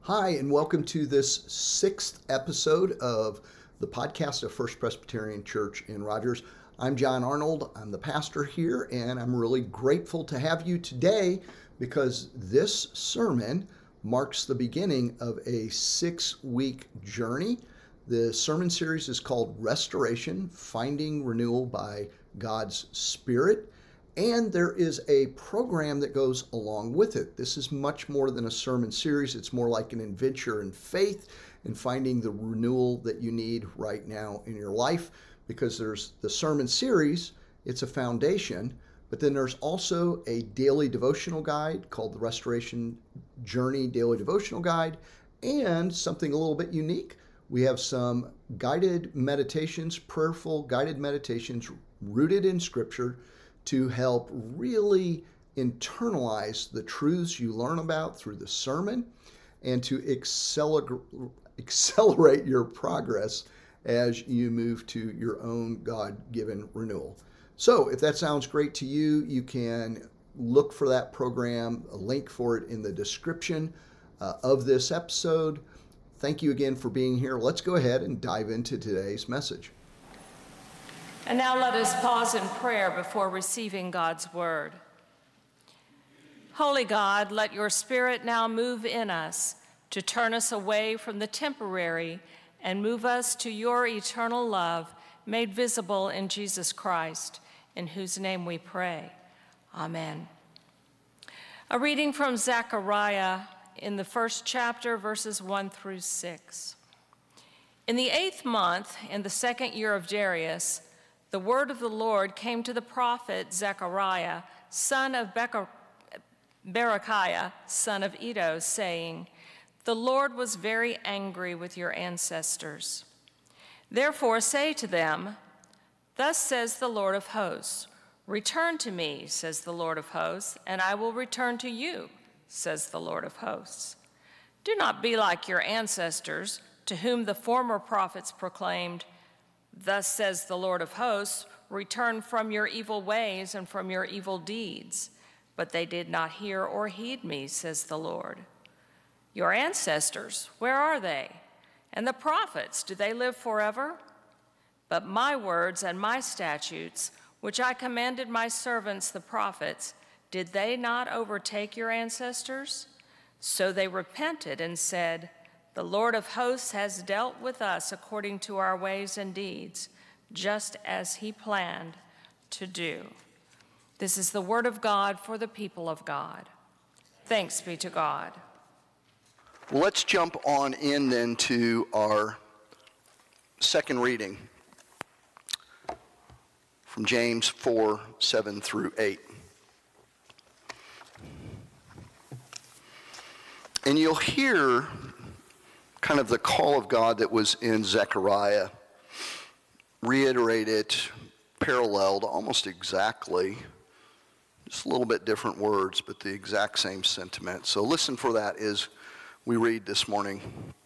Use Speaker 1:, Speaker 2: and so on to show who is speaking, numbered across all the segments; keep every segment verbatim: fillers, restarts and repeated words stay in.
Speaker 1: Hi, and welcome to this sixth episode of the podcast of First Presbyterian Church in Rogers. I'm John Arnold. I'm the pastor here, and I'm really grateful to have you today because this sermon marks the beginning of a six-week journey. The sermon series is called Restoration, Finding Renewal by God's Spirit. And there is a program that goes along with it. This is much more than a sermon series. It's more like an adventure in faith and finding the renewal that you need right now in your life, because there's the sermon series, it's a foundation, but then there's also a daily devotional guide called the Restoration Journey Daily Devotional Guide, and something a little bit unique. We have some guided meditations, prayerful guided meditations rooted in Scripture to help really internalize the truths you learn about through the sermon and to accelerate, accelerate your progress as you move to your own God-given renewal. So if that sounds great to you, you can look for that program, a link for it in the description uh, of this episode. Thank you again for being here. Let's go ahead and dive into today's message.
Speaker 2: And now let us pause in prayer before receiving God's word. Holy God, let your Spirit now move in us to turn us away from the temporary and move us to your eternal love made visible in Jesus Christ, in whose name we pray. Amen. A reading from Zechariah in the first chapter, verses one through six. In the eighth month, in the second year of Darius, the word of the Lord came to the prophet Zechariah, son of Berechiah, son of Iddo, saying, "The Lord was very angry with your ancestors. Therefore say to them, thus says the Lord of hosts, return to me, says the Lord of hosts, and I will return to you, says the Lord of hosts. Do not be like your ancestors, to whom the former prophets proclaimed, thus says the Lord of hosts, return from your evil ways and from your evil deeds. But they did not hear or heed me, says the Lord. Your ancestors, where are they? And the prophets, do they live forever? But my words and my statutes, which I commanded my servants the prophets, did they not overtake your ancestors? So they repented and said, the Lord of hosts has dealt with us according to our ways and deeds, just as he planned to do." This is the word of God for the people of God. Thanks be to God.
Speaker 1: Well, let's jump on in then to our second reading from James four, seven through eight. And you'll hear kind of the call of God that was in Zechariah, reiterated, paralleled almost exactly, just a little bit different words, but the exact same sentiment. So listen for that as we read this morning.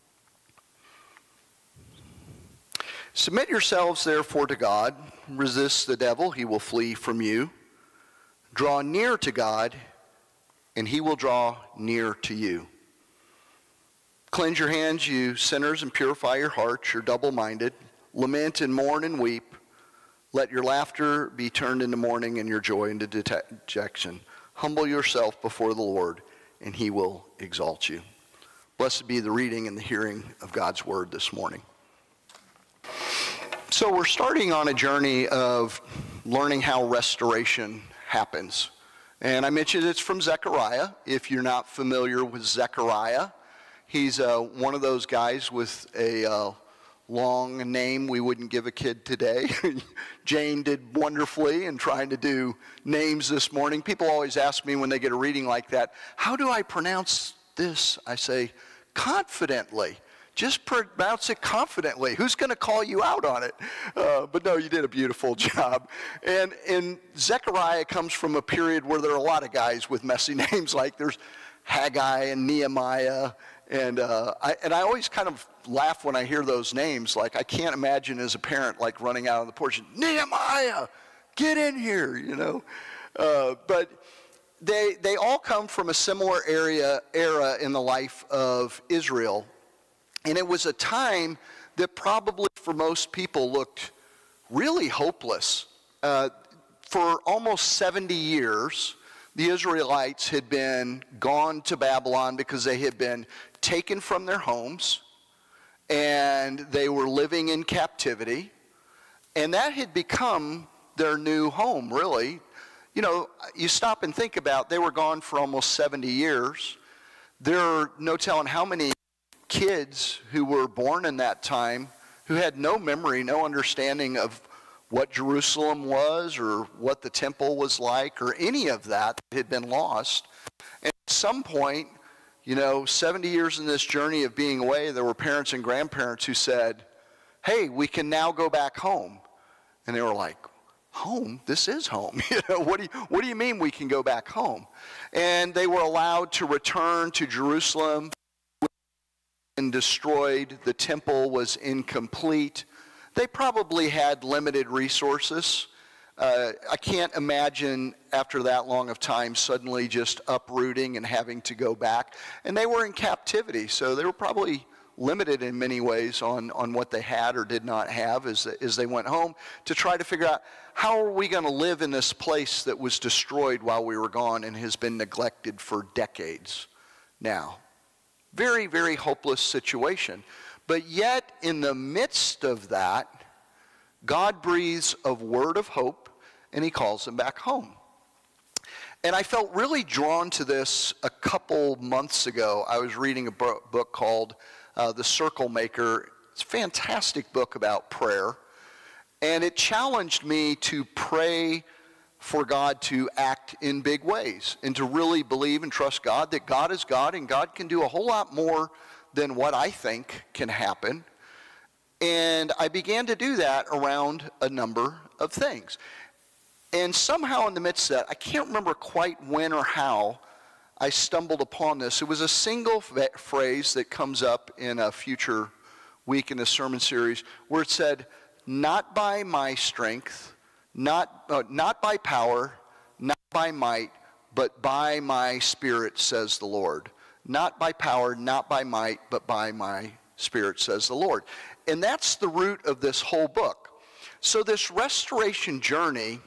Speaker 1: Submit yourselves therefore to God, resist the devil, he will flee from you. Draw near to God, and he will draw near to you. Cleanse your hands, you sinners, and purify your hearts, you're double-minded. Lament and mourn and weep. Let your laughter be turned into mourning and your joy into dejection. Humble yourself before the Lord, and he will exalt you. Blessed be the reading and the hearing of God's word this morning. So we're starting on a journey of learning how restoration happens. And I mentioned it's from Zechariah. If you're not familiar with Zechariah, he's uh, one of those guys with a uh, long name we wouldn't give a kid today. Jane did wonderfully in trying to do names this morning. People always ask me when they get a reading like that, how do I pronounce this? I say, confidently. Just pronounce it confidently. Who's going to call you out on it? Uh, but no, you did a beautiful job. And, and Zechariah comes from a period where there are a lot of guys with messy names, like there's Haggai and Nehemiah. And uh, I and I always kind of laugh when I hear those names. Like, I can't imagine as a parent, like, running out on the porch, Nehemiah, get in here, you know. Uh, but they, they all come from a similar area, era in the life of Israel. And it was a time that probably for most people looked really hopeless. Uh, for almost seventy years, the Israelites had been gone to Babylon because they had been taken from their homes and they were living in captivity. And that had become their new home, really. You know, you stop and think about, they were gone for almost seventy years. There are no telling how many kids who were born in that time who had no memory, no understanding of what Jerusalem was or what the temple was like or any of that had been lost. And at some point, you know, seventy years in this journey of being away, there were parents and grandparents who said, hey, we can now go back home. And they were like, home? This is home. You know, what do you, what do you mean we can go back home? And they were allowed to return to Jerusalem and destroyed. The temple was incomplete. They probably had limited resources. Uh, I can't imagine after that long of time suddenly just uprooting and having to go back. And they were in captivity, so they were probably limited in many ways on, on what they had or did not have as, as they went home to try to figure out how are we going to live in this place that was destroyed while we were gone and has been neglected for decades now. Very, very hopeless situation. But yet, in the midst of that, God breathes a word of hope, and he calls them back home. And I felt really drawn to this a couple months ago. I was reading a book called uh, The Circle Maker. It's a fantastic book about prayer. And it challenged me to pray for God to act in big ways and to really believe and trust God that God is God and God can do a whole lot more than what I think can happen. And I began to do that around a number of things. And somehow in the midst of that, I can't remember quite when or how I stumbled upon this. It was a single f- phrase that comes up in a future week in the sermon series where it said, not by my strength, not, uh, not by power, not by might, but by my Spirit, says the Lord. Not by power, not by might, but by my Spirit, says the Lord. And that's the root of this whole book. So this restoration journey,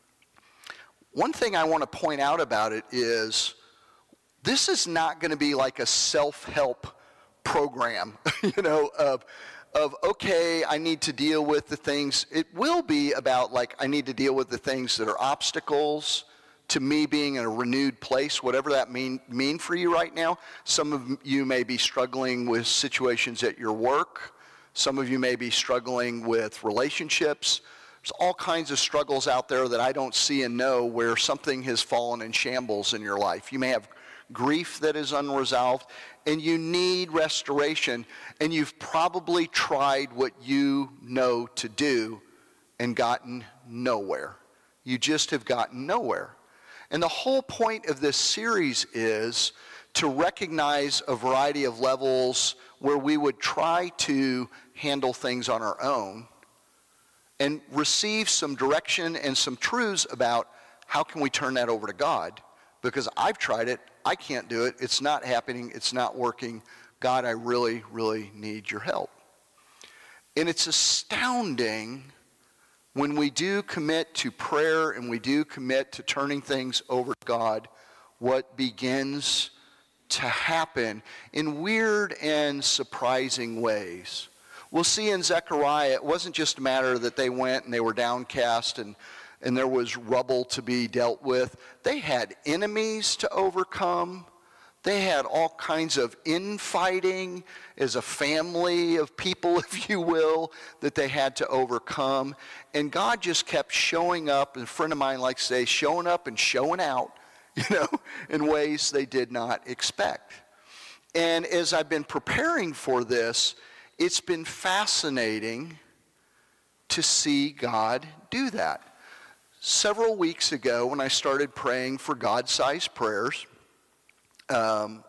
Speaker 1: one thing I want to point out about it is this is not going to be like a self-help program, you know, of, of, okay, I need to deal with the things. It will be about, like, I need to deal with the things that are obstacles to me being in a renewed place, whatever that mean, mean for you right now. Some of you may be struggling with situations at your work. Some of you may be struggling with relationships. There's all kinds of struggles out there that I don't see and know where something has fallen in shambles in your life. You may have grief that is unresolved, and you need restoration, and you've probably tried what you know to do and gotten nowhere. You just have gotten nowhere. And the whole point of this series is to recognize a variety of levels where we would try to handle things on our own and receive some direction and some truths about how can we turn that over to God. Because I've tried it, I can't do it, it's not happening, it's not working. God, I really, really need your help. And it's astounding when we do commit to prayer and we do commit to turning things over to God, what begins to happen in weird and surprising ways. We'll see in Zechariah, it wasn't just a matter that they went and they were downcast and, and there was rubble to be dealt with. They had enemies to overcome. They had all kinds of infighting as a family of people, if you will, that they had to overcome. And God just kept showing up, and a friend of mine likes to say, showing up and showing out, you know, in ways they did not expect. And as I've been preparing for this, it's been fascinating to see God do that. Several weeks ago, when I started praying for God-sized prayers, um,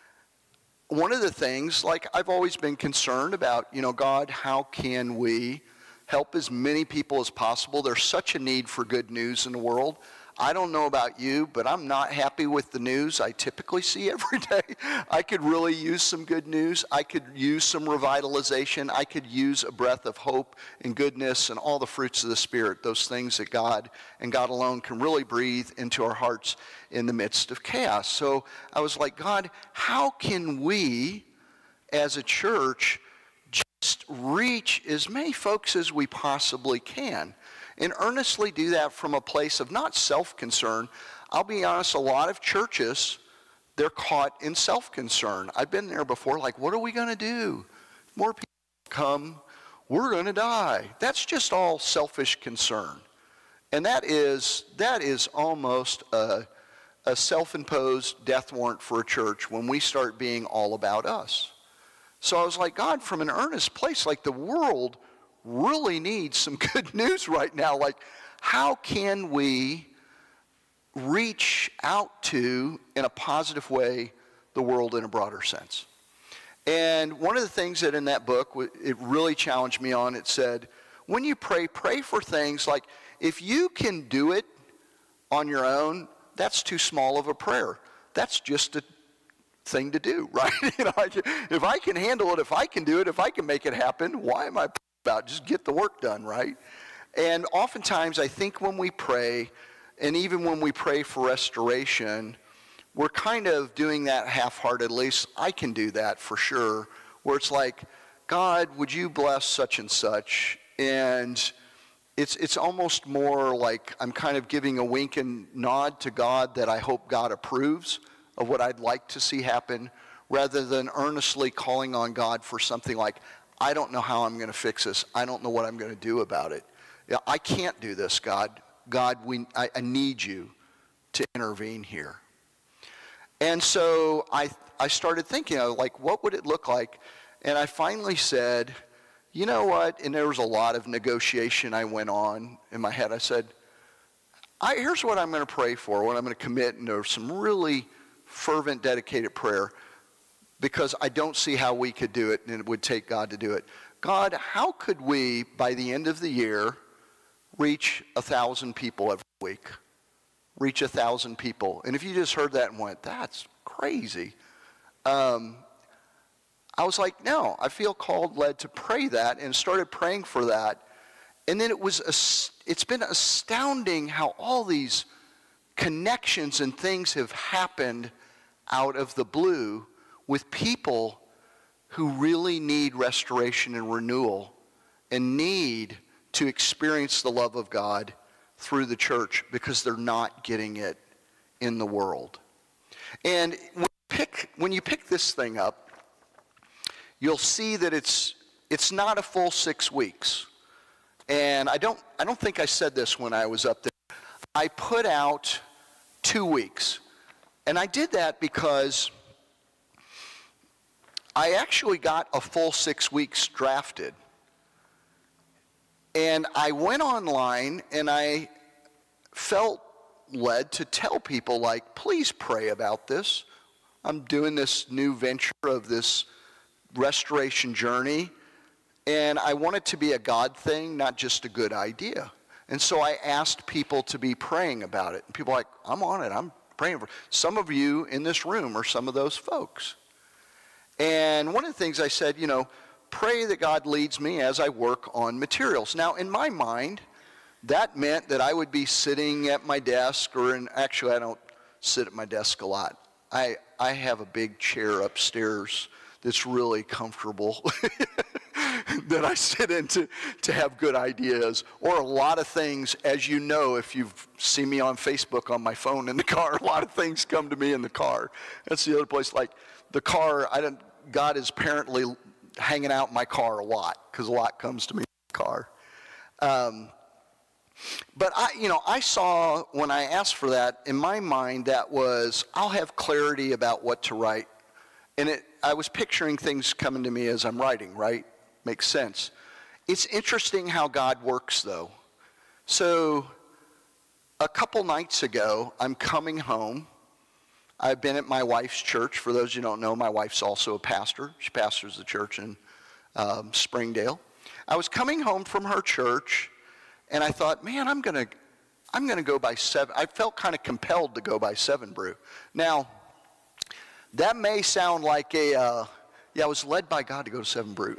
Speaker 1: one of the things, like I've always been concerned about, you know, God, how can we help as many people as possible? There's such a need for good news in the world. I don't know about you, but I'm not happy with the news I typically see every day. I could really use some good news. I could use some revitalization. I could use a breath of hope and goodness and all the fruits of the Spirit, those things that God and God alone can really breathe into our hearts in the midst of chaos. So I was like, God, how can we as a church just reach as many folks as we possibly can? And earnestly do that from a place of not self-concern. I'll be honest, a lot of churches, they're caught in self-concern. I've been there before, like, what are we going to do? More people come, we're going to die. That's just all selfish concern. And that is, that is almost a, a self-imposed death warrant for a church when we start being all about us. So I was like, God, from an earnest place, like the world really needs some good news right now. Like, how can we reach out to, in a positive way, the world in a broader sense? And one of the things that in that book, it really challenged me on, it said, when you pray, pray for things like, if you can do it on your own, that's too small of a prayer. That's just a thing to do, right? You know, if I can handle it, if I can do it, if I can make it happen, why am I about? Just get the work done, right? And oftentimes I think when we pray, and even when we pray for restoration, we're kind of doing that half-heartedly. At least I can do that for sure, where it's like, God, would you bless such and such? And it's it's almost more like I'm kind of giving a wink and nod to God that I hope God approves of what I'd like to see happen, rather than earnestly calling on God for something like, I don't know how I'm going to fix this. I don't know what I'm going to do about it. Yeah, I can't do this, God. God, we, I, I need you to intervene here. And so I, I started thinking, like, what would it look like? And I finally said, you know what? And there was a lot of negotiation I went on in my head. I said, I, here's what I'm going to pray for, what I'm going to commit, and there's some really fervent, dedicated prayer, because I don't see how we could do it, and it would take God to do it. God, how could we, by the end of the year, reach a thousand people every week? Reach a thousand people. And if you just heard that and went, that's crazy. Um, I was like, no, I feel called, led to pray that, and started praying for that. And then it was, it's been astounding how all these connections and things have happened out of the blue with people who really need restoration and renewal and need to experience the love of God through the church because they're not getting it in the world. And when you pick, when you pick this thing up, you'll see that it's it's not a full six weeks. And I don't I don't think I said this when I was up there. I put out two weeks. And I did that because I actually got a full six weeks drafted. And I went online and I felt led to tell people, like, please pray about this. I'm doing this new venture of this restoration journey, and I want it to be a God thing, not just a good idea. And so I asked people to be praying about it. And people are like, I'm on it. I'm praying for it. Some of you in this room are some of those folks. And one of the things I said, you know, pray that God leads me as I work on materials. Now, in my mind, that meant that I would be sitting at my desk, or in, actually I don't sit at my desk a lot. I, I have a big chair upstairs that's really comfortable that I sit in to, to have good ideas, or a lot of things, as you know, if you've seen me on Facebook on my phone in the car, a lot of things come to me in the car. That's the other place. Like the car, I don't, God is apparently hanging out in my car a lot, because a lot comes to me in the car. Um, but I, you know, I saw when I asked for that, in my mind, that was, I'll have clarity about what to write. And it, I was picturing things coming to me as I'm writing, right? Makes sense. It's interesting how God works, though. So a couple nights ago, I'm coming home. I've been at my wife's church. For those who don't know, my wife's also a pastor. She pastors the church in um, Springdale. I was coming home from her church, and I thought, man, I'm gonna, I'm going to go by seven. I felt kind of compelled to go by seven brew. Now, that may sound like a, uh, yeah, I was led by God to go to seven brew.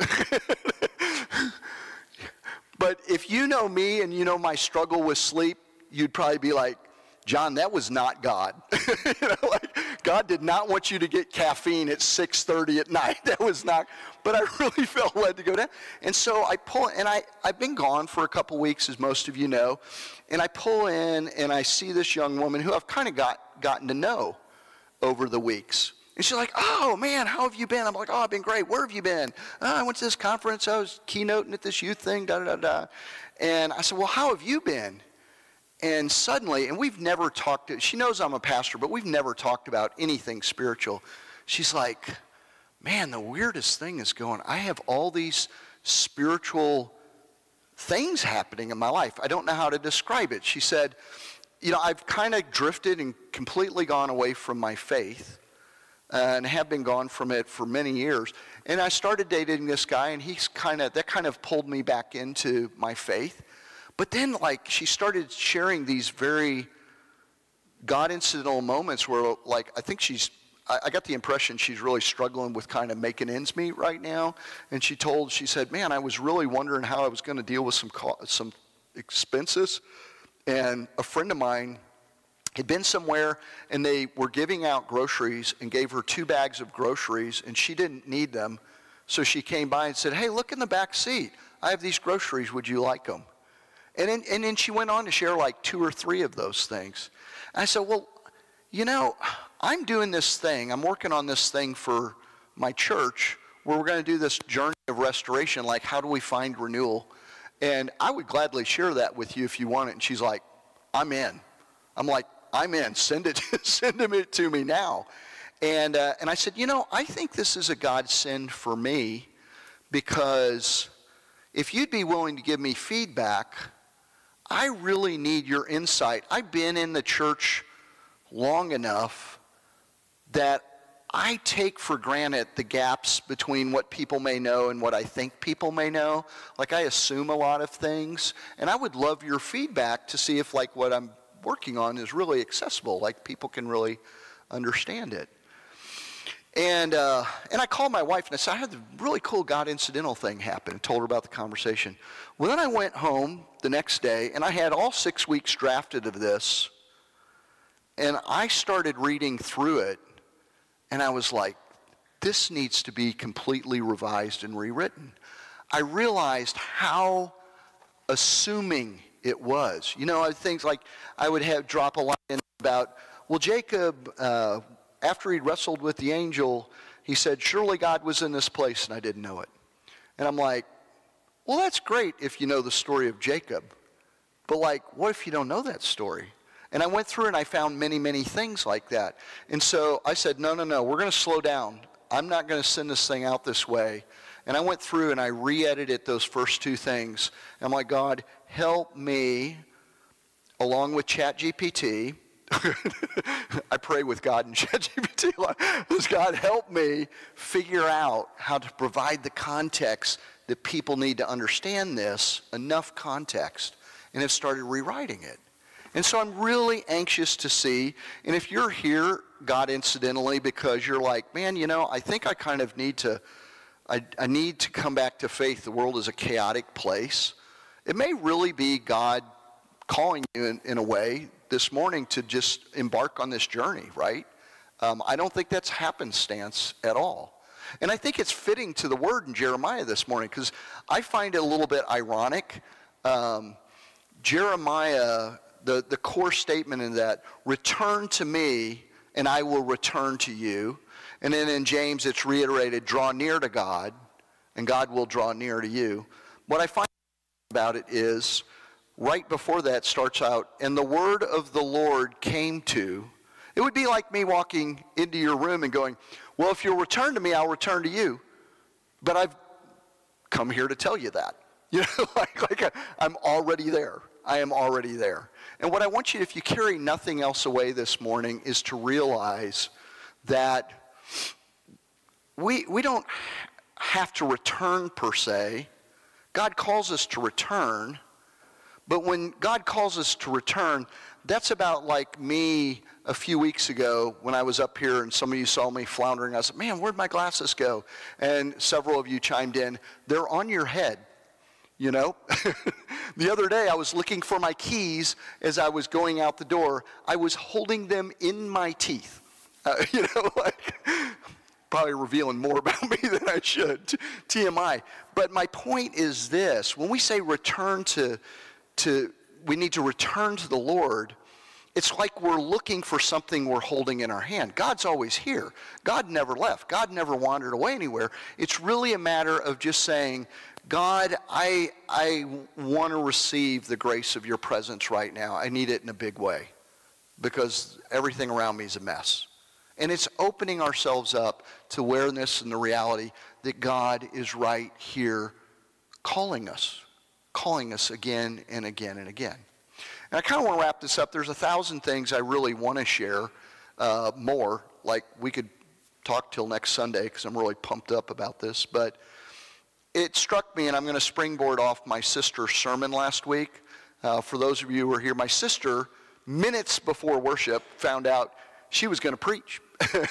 Speaker 1: But if you know me and you know my struggle with sleep, you'd probably be like, John, that was not God. You know, like, God did not want you to get caffeine at six thirty at night. That was not, but I really felt led to go down. And so I pull, and I, I've been gone for a couple weeks, as most of you know, and I pull in and I see this young woman who I've kind of got, gotten to know over the weeks. And she's like, oh, man, how have you been? I'm like, oh, I've been great. Where have you been? Oh, I went to this conference. I was keynoting at this youth thing, da-da-da-da. And I said, well, how have you been? And suddenly, and we've never talked, to, she knows I'm a pastor, but we've never talked about anything spiritual. She's like, man, the weirdest thing is going, I have all these spiritual things happening in my life. I don't know how to describe it. She said, you know, I've kind of drifted and completely gone away from my faith. Uh, and have been gone from it for many years. And I started dating this guy, and he's kind of, that kind of pulled me back into my faith. But then, like, she started sharing these very God-incidental moments where, like, I think she's, I, I got the impression she's really struggling with kind of making ends meet right now. And she told, she said, man, I was really wondering how I was going to deal with some co- some expenses. And a friend of mine had been somewhere and they were giving out groceries and gave her two bags of groceries and she didn't need them. So she came by and said, hey, look in the back seat. I have these groceries. Would you like them? And then, and then she went on to share like two or three of those things. And I said, well, you know, I'm doing this thing. I'm working on this thing for my church where we're going to do this journey of restoration. Like, how do we find renewal? And I would gladly share that with you if you want it. And she's like, I'm in. I'm like, I'm in. Send it, send it to me now. And uh, and I said, you know, I think this is a godsend for me because if you'd be willing to give me feedback, I really need your insight. I've been in the church long enough that I take for granted the gaps between what people may know and what I think people may know. Like, I assume a lot of things, and I would love your feedback to see if, like, what I'm working on is really accessible, like people can really understand it. And uh, and I called my wife and I said, I had a really cool God incidental thing happen, and told her about the conversation. Well, then I went home the next day and I had all six weeks drafted of this, and I started reading through it, and I was like, this needs to be completely revised and rewritten. I realized how assuming it was. You know, things like I would have drop a line in about, well, Jacob, uh, after he'd wrestled with the angel, he said, surely God was in this place and I didn't know it. And I'm like, well, that's great if you know the story of Jacob. But, like, what if you don't know that story? And I went through and I found many, many things like that. And so I said, no, no, no, we're going to slow down. I'm not going to send this thing out this way. And I went through and I re-edited those first two things. And I'm like, God, help me, along with ChatGPT. I pray with God and ChatGPT. God, help me figure out how to provide the context that people need to understand this, enough context, and have started rewriting it. And so I'm really anxious to see, and if you're here, God incidentally, because you're like, man, you know, I think I kind of need to I, I need to come back to faith. The world is a chaotic place. It may really be God calling you in, in a way this morning to just embark on this journey, right? Um, I don't think that's happenstance at all. And I think it's fitting to the word in Jeremiah this morning because I find it a little bit ironic. Um, Jeremiah, the, the core statement in that, return to me and I will return to you. And then in James, it's reiterated, draw near to God, and God will draw near to you. What I find about it is, right before that starts out, and the word of the Lord came to. It would be like me walking into your room and going, well, if you'll return to me, I'll return to you. But I've come here to tell you that. You know, like, like I'm already there. I am already there. And what I want you to, if you carry nothing else away this morning, is to realize that We we don't have to return per se. God calls us to return, But when God calls us to return, that's about like me a few weeks ago when I was up here and some of you saw me floundering. I said, man, where'd my glasses go? And several of you chimed in, they're on your head, you know? The other day I was looking for my keys as I was going out the door. I was holding them in my teeth, uh, you know, like probably revealing more about me than I should, T M I. But my point is this, when we say return to To, we need to return to the Lord, it's like we're looking for something we're holding in our hand. God's always here. God never left. God never wandered away anywhere. It's really a matter of just saying, God, I, I want to receive the grace of your presence right now. I need it in a big way because everything around me is a mess. And it's opening ourselves up to awareness and the reality that God is right here calling us. calling us again and again and again. And I kind of want to wrap this up. There's a thousand things I really want to share uh, more. Like we could talk till next Sunday because I'm really pumped up about this. But it struck me, and I'm going to springboard off my sister's sermon last week. Uh, for those of you who are here, my sister, minutes before worship, found out she was going to preach.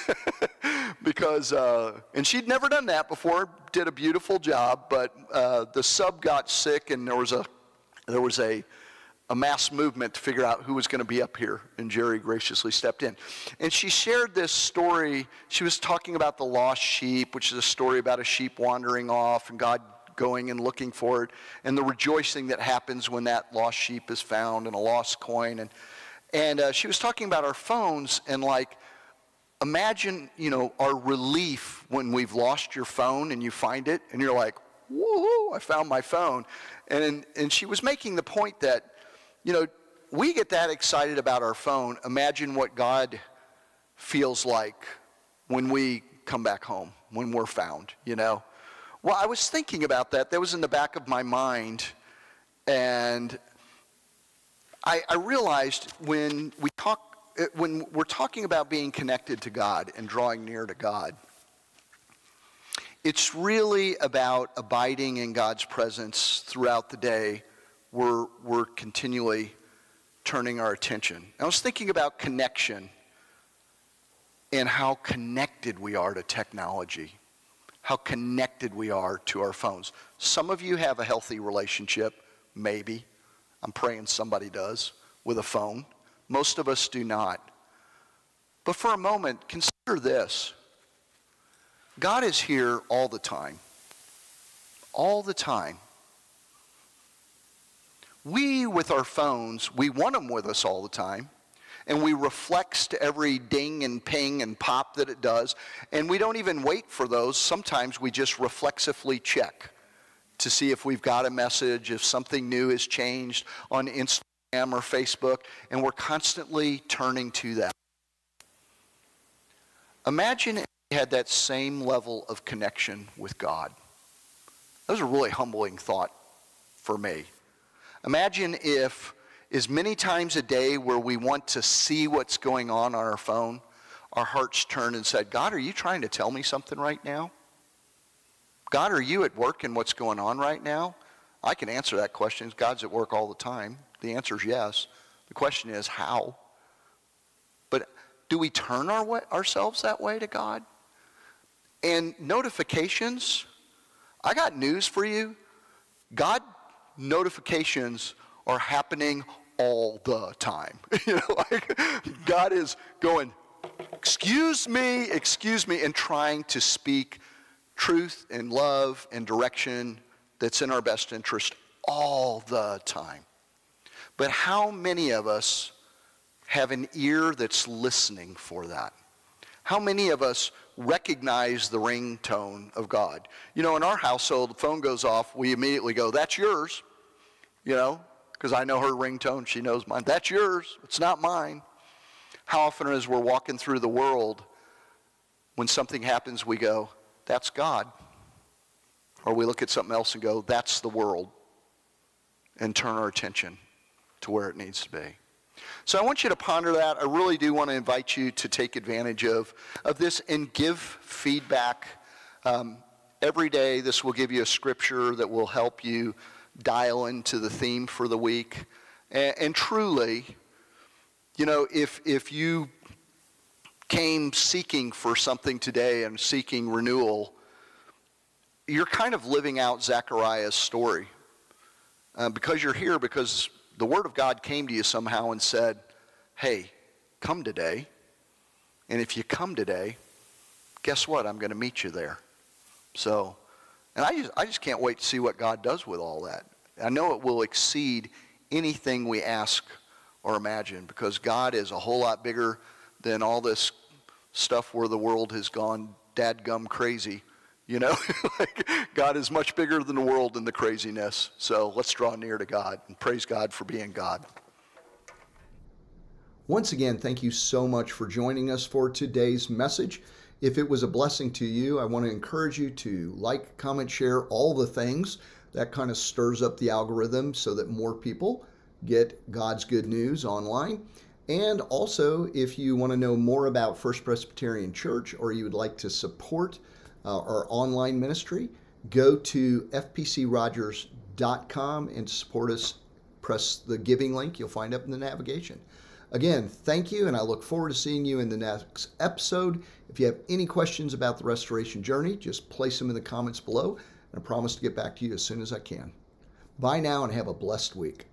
Speaker 1: because, uh, and she'd never done that before, did a beautiful job, but uh, the sub got sick and there was a, there was a, a mass movement to figure out who was going to be up here, and Jerry graciously stepped in. And she shared this story. She was talking about the lost sheep, which is a story about a sheep wandering off and God going and looking for it, and the rejoicing that happens when that lost sheep is found and a lost coin. And, and uh, she was talking about our phones and like, imagine, you know, our relief when we've lost your phone and you find it and you're like, woohoo, I found my phone. And, and she was making the point that, you know, we get that excited about our phone. Imagine what God feels like when we come back home, when we're found, you know. Well, I was thinking about that. That was in the back of my mind. And I, I realized when we talk, when we're talking about being connected to God and drawing near to God, it's really about abiding in God's presence throughout the day. We're, we're continually turning our attention. I was thinking about connection and how connected we are to technology, how connected we are to our phones. Some of you have a healthy relationship, maybe. I'm praying somebody does, with a phone. Most of us do not. But for a moment, consider this. God is here all the time. All the time. We, with our phones, we want them with us all the time. And we reflex to every ding and ping and pop that it does. And we don't even wait for those. Sometimes we just reflexively check to see if we've got a message, if something new has changed on Instagram or Facebook, and we're constantly turning to that. Imagine if we had that same level of connection with God. That was a really humbling thought for me. Imagine if as many times a day where we want to see what's going on on our phone, our hearts turned and said, God, are you trying to tell me something right now? God, are you at work in what's going on right now? I can answer that question. God's at work all the time. The answer is yes. The question is how? But do we turn our way, ourselves that way to God? And notifications, I got news for you. God notifications are happening all the time. You know, like God is going, excuse me, excuse me, and trying to speak truth and love and direction that's in our best interest all the time. But how many of us have an ear that's listening for that? How many of us recognize the ringtone of God? You know, in our household, the phone goes off, we immediately go, that's yours, you know, because I know her ringtone, she knows mine. That's yours, it's not mine. How often as we're walking through the world, when something happens, we go, that's God. Or we look at something else and go, that's the world, and turn our attention to where it needs to be. So I want you to ponder that. I really do want to invite you to take advantage of, of this and give feedback. Um, every day, this will give you a scripture that will help you dial into the theme for the week. And, and truly, you know, if if you came seeking for something today and seeking renewal, you're kind of living out Zechariah's story. Uh, because you're here, because the Word of God came to you somehow and said, hey, come today. And if you come today, guess what? I'm going to meet you there. So, and I just, I just can't wait to see what God does with all that. I know it will exceed anything we ask or imagine, because God is a whole lot bigger than all this stuff where the world has gone dadgum crazy. You know, like God is much bigger than the world and the craziness. So let's draw near to God and praise God for being God. Once again, thank you so much for joining us for today's message. If it was a blessing to you, I want to encourage you to like, comment, share, all the things. That kind of stirs up the algorithm so that more people get God's good news online. And also, if you want to know more about First Presbyterian Church, or you would like to support uh, our online ministry, go to f p c rogers dot com and support us. Press the giving link you'll find up in the navigation. Again, thank you, and I look forward to seeing you in the next episode. If you have any questions about the restoration journey, just place them in the comments below, and I promise to get back to you as soon as I can. Bye now, and have a blessed week.